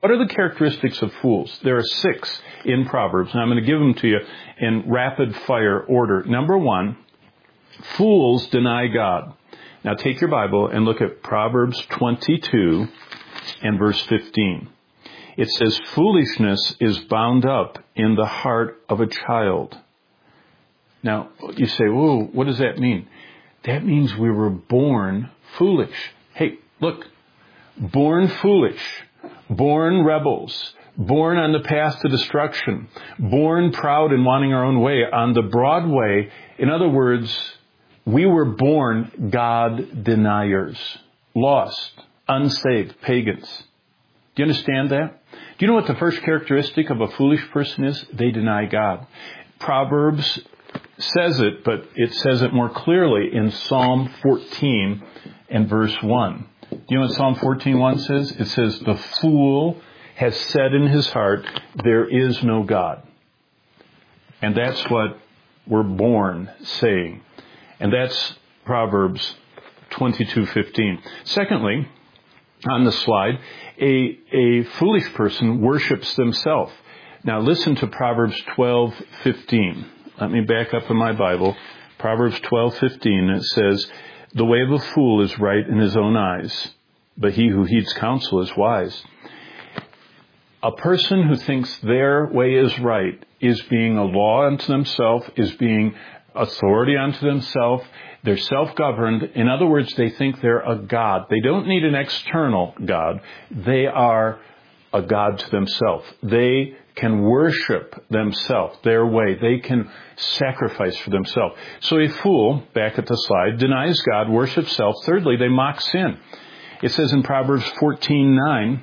What are the characteristics of fools? There are 6 in Proverbs, and I'm going to give them to you in rapid fire order. Number 1, fools deny God. Now take your Bible and look at Proverbs 22 and verse 15. It says, foolishness is bound up in the heart of a child. Now, you say, whoa, what does that mean? That means we were born foolish. Hey, look, born foolish, born rebels, born on the path to destruction, born proud and wanting our own way, on the broad way. In other words, we were born God deniers, lost, unsaved, pagans. Do you understand that? Do you know what the first characteristic of a foolish person is? They deny God. Proverbs says it, but it says it more clearly in Psalm 14 and verse 1. Do you know what Psalm 14:1 says? It says, the fool has said in his heart, there is no God. And that's what we're born saying. And that's Proverbs 22:15. Secondly, on the slide, a foolish person worships themselves. Now listen to Proverbs 12:15. Let me back up in my Bible. Proverbs 12:15, it says, the way of a fool is right in his own eyes, but he who heeds counsel is wise. A person who thinks their way is right is being a law unto themselves, is being authority unto themselves. They're self-governed. In other words, they think they're a God. They don't need an external God. They are a God to themselves. They can worship themselves, their way. They can sacrifice for themselves. So a fool, back at the slide, denies God, worships self. Thirdly, they mock sin. It says in Proverbs 14:9,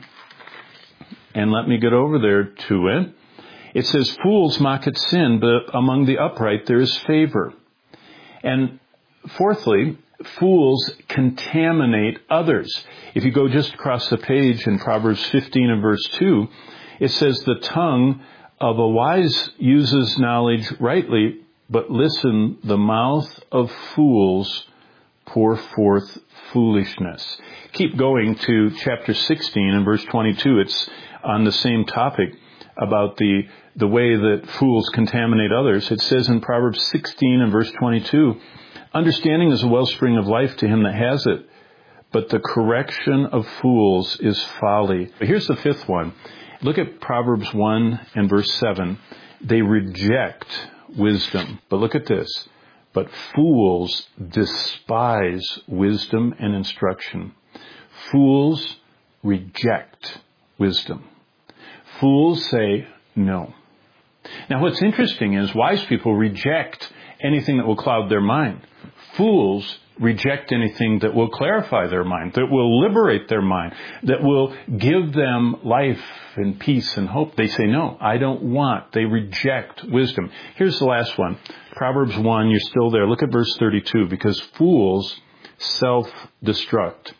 and let me get over there to it. It says, fools mock at sin, but among the upright there is favor. And fourthly, fools contaminate others. If you go just across the page in Proverbs 15 and verse 2, it says, the tongue of a wise uses knowledge rightly, but listen, the mouth of fools pour forth foolishness. Keep going to chapter 16 and verse 22. It's on the same topic about the way that fools contaminate others. It says in Proverbs 16 and verse 22, understanding is a wellspring of life to him that has it, but the correction of fools is folly. But here's the 5th one. Look at Proverbs 1 and verse 7. They reject wisdom. But look at this. But fools despise wisdom and instruction. Fools reject wisdom. Fools say no. Now what's interesting is wise people reject anything that will cloud their mind. Fools reject anything that will clarify their mind, that will liberate their mind, that will give them life and peace and hope. They say, no, I don't want. They reject wisdom. Here's the last one. Proverbs 1, you're still there. Look at verse 32, because fools self-destruct.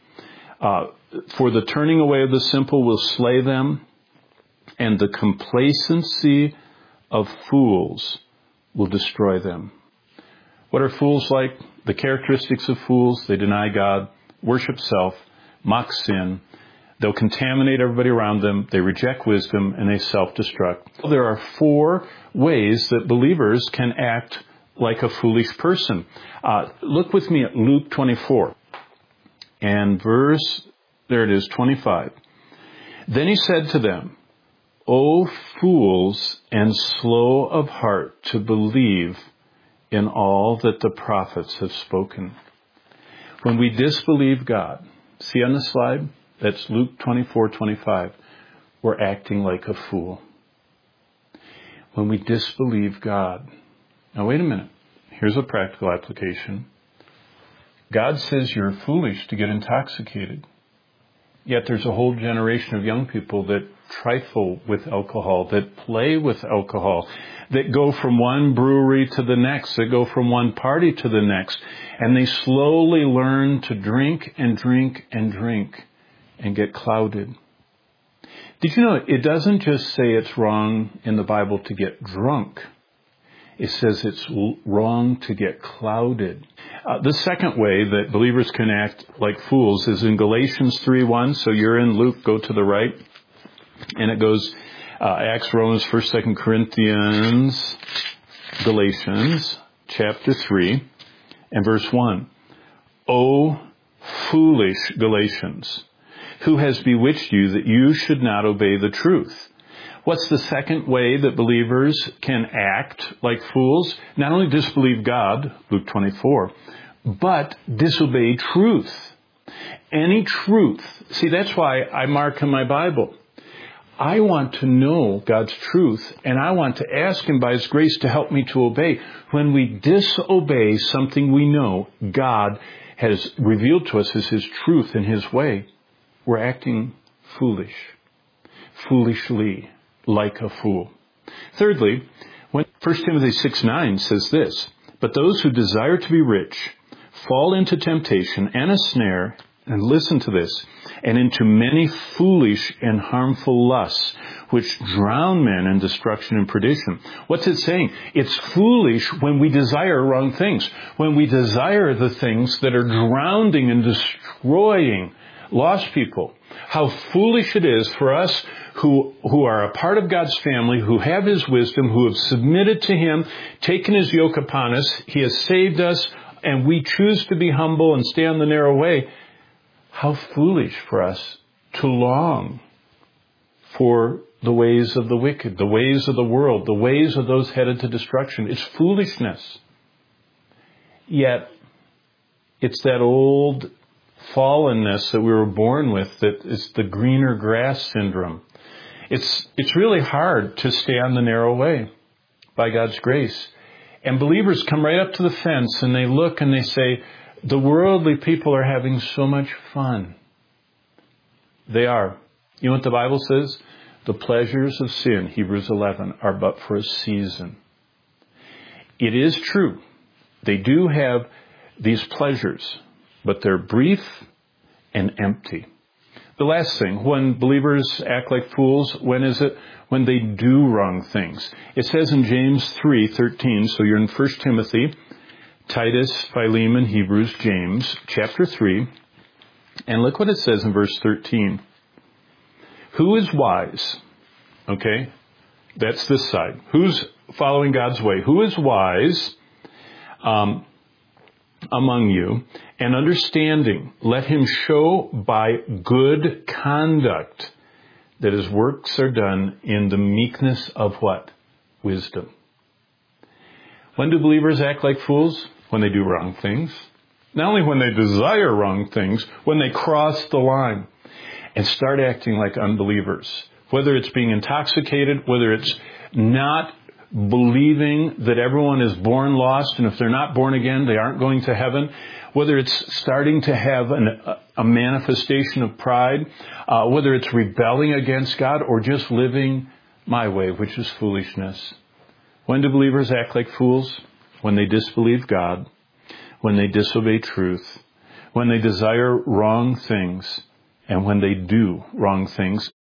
For the turning away of the simple will slay them, and the complacency of fools will destroy them. What are fools like? The characteristics of fools: they deny God, worship self, mock sin. They'll contaminate everybody around them. They reject wisdom, and they self-destruct. There are 4 ways that believers can act like a foolish person. Look with me at Luke 24 and verse, there it is, 25. Then he said to them, O fools and slow of heart to believe in all that the prophets have spoken. When we disbelieve God, see on the slide, that's Luke 24:25, we're acting like a fool. When we disbelieve God. Now wait a minute. Here's a practical application. God says you're foolish to get intoxicated. Yet there's a whole generation of young people that trifle with alcohol, that play with alcohol, that go from one brewery to the next, that go from one party to the next, and they slowly learn to drink and drink and drink and get clouded. Did you know it doesn't just say it's wrong in the Bible to get drunk. It says it's wrong to get clouded. The second way that believers can act like fools is in Galatians 3:1. So you're in Luke, go to the right. And it goes Acts, Romans, 1st, 2nd Corinthians, Galatians, chapter 3, and verse 1. O foolish Galatians, who has bewitched you that you should not obey the truth? What's the second way that believers can act like fools? Not only disbelieve God, Luke 24, but disobey truth. Any truth. See, that's why I mark in my Bible. I want to know God's truth, and I want to ask Him by His grace to help me to obey. When we disobey something we know God has revealed to us as His truth and His way, we're acting foolishly, like a fool. Thirdly, when 1 Timothy 6:9 says this, but those who desire to be rich fall into temptation and a snare, and listen to this, and into many foolish and harmful lusts, which drown men in destruction and perdition. What's it saying? It's foolish when we desire wrong things. When we desire the things that are drowning and destroying lost people. How foolish it is for us who are a part of God's family, who have His wisdom, who have submitted to Him, taken His yoke upon us. He has saved us, and we choose to be humble and stay on the narrow way. How foolish for us to long for the ways of the wicked, the ways of the world, the ways of those headed to destruction. It's foolishness. Yet, it's that old fallenness that we were born with that is the greener grass syndrome. It's really hard to stay on the narrow way by God's grace. And believers come right up to the fence and they look and they say, the worldly people are having so much fun. They are. You know what the Bible says? The pleasures of sin, Hebrews 11, are but for a season. It is true. They do have these pleasures, but they're brief and empty. The last thing, when believers act like fools, when is it? When they do wrong things. It says in James 3:13, so you're in 1 Timothy, Titus, Philemon, Hebrews, James, chapter 3. And look what it says in verse 13. Who is wise? Okay, that's this side. Who's following God's way? Who is wise among you and understanding? Let him show by good conduct that his works are done in the meekness of what? Wisdom. When do believers act like fools? When they do wrong things. Not only when they desire wrong things, when they cross the line and start acting like unbelievers. Whether it's being intoxicated, whether it's not believing that everyone is born lost, and if they're not born again, they aren't going to heaven. Whether it's starting to have a manifestation of pride, whether it's rebelling against God, or just living my way, which is foolishness. When do believers act like fools? When they disbelieve God, when they disobey truth, when they desire wrong things, and when they do wrong things.